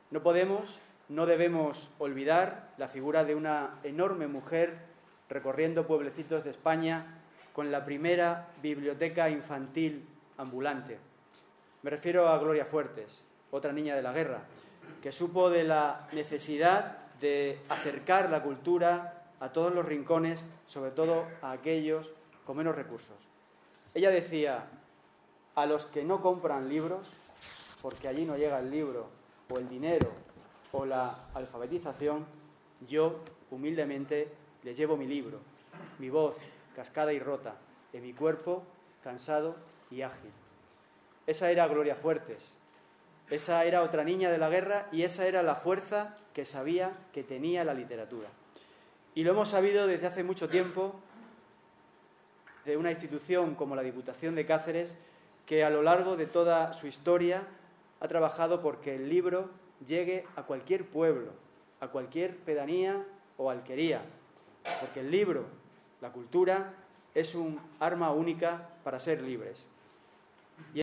No debemos olvidar la figura de una enorme mujer recorriendo pueblecitos de España con la primera biblioteca infantil ambulante. Me refiero a Gloria Fuertes, otra niña de la guerra, que supo de la necesidad de acercar la cultura a todos los rincones, sobre todo a aquellos con menos recursos. Ella decía: a los que no compran libros, porque allí no llega el libro, o el dinero, o la alfabetización, yo, humildemente, les llevo mi libro, mi voz, cascada y rota, en mi cuerpo, cansado y ágil. Esa era Gloria Fuertes, esa era otra niña de la guerra, y esa era la fuerza que sabía que tenía la literatura. Y lo hemos sabido desde hace mucho tiempo de una institución como la Diputación de Cáceres, que a lo largo de toda su historia ha trabajado porque el libro llegue a cualquier pueblo, a cualquier pedanía o alquería, porque el libro, la cultura, es un arma única para ser libres.